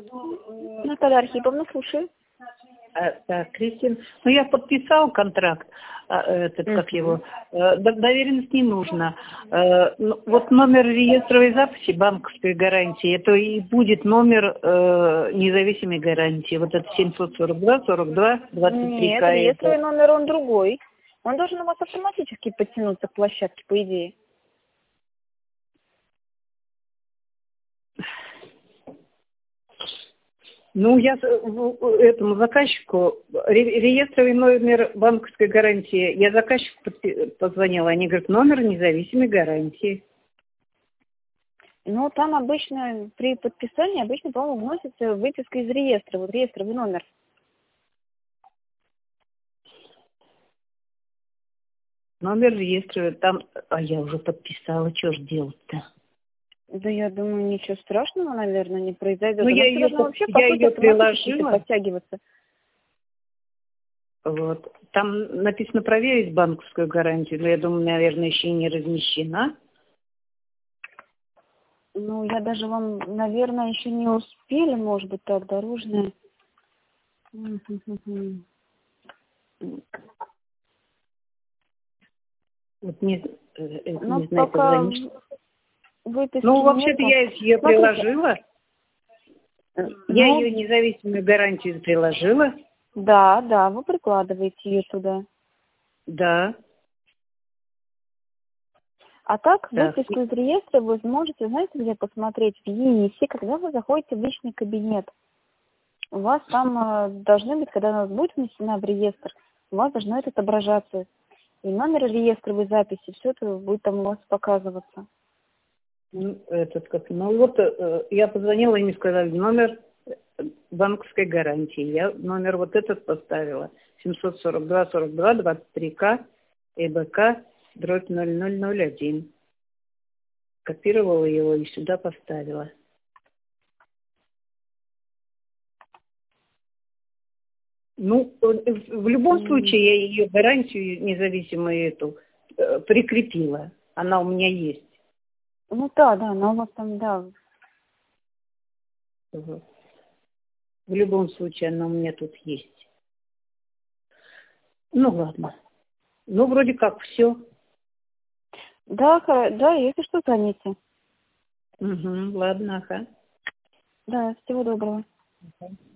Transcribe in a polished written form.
Наталья Архиповна, слушаю. Так, Кристина, ну я подписал контракт, как его, доверенность не нужно. Вот номер реестровой записи банковской гарантии, это и будет номер независимой гарантии. Вот это 742-42-23. Нет, реестровый номер, он другой. Он должен у вас автоматически подтянуться к площадке, по идее. Ну, я этому заказчику, реестровый номер банковской гарантии, я заказчику позвонила, они говорят, номер независимой гарантии. Ну, там обычно, при подписании, обычно, по-моему, вносится выписка из реестра, вот реестровый номер. Номер реестра, там, я уже подписала, что ж делать-то? Да, я думаю, ничего страшного, наверное, не произойдет. Ну, я ее приложила. Подтягиваться. Вот. Там написано проверить банковскую гарантию, но я думаю, наверное, еще и не размещена. Ну, я даже вам, наверное, еще не успели, может быть, так, дорожная. Вот не знаю, пока выписки вообще-то я ее приложила. Я Ну, ее независимую гарантию приложила. Да, вы прикладываете ее туда. Да. А так, выписку из реестра вы можете, знаете, где посмотреть? В ЕИСе, когда вы заходите в личный кабинет. У вас там должны быть, когда она будет внесена в реестр, у вас должно это отображаться. И номер реестровой записи, все это будет там у вас показываться. Я позвонила, и мне сказали, номер банковской гарантии. Я номер вот этот поставила. 742-42-23К, ЭБК, дробь 0001. Копировала его и сюда поставила. Ну, в любом случае, я ее гарантию независимую эту прикрепила. Она у меня есть. Ну да, она у вас там, да. В любом случае, она у меня тут есть. Ну, ладно. Ну, вроде как все. Да, если что, звоните. Ладно, ага. Да, всего доброго.